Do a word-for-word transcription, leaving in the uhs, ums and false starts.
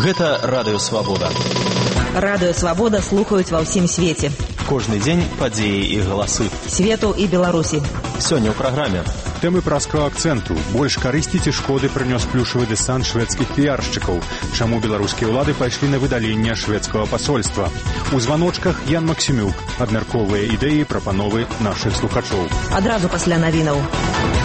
Гэта Радыё Свабода. Радыё Свабода слухаюць ва ўсім свеце. Кожны дзень падзеі і галасы. Свету і Беларусі. Сёння ў праграме. Тэмы праскаў акцэнту. Больш карысці ці шкоды прынёс плюшавы дэсант шведскіх піяршчыкаў. Чаму беларускія ўлады пайшлі на выдаленне шведскага пасольства. У званочках Ян Максімюк абмяркоўвае ідэі і прапановы нашых слухачоў. Адразу пасля навінаў.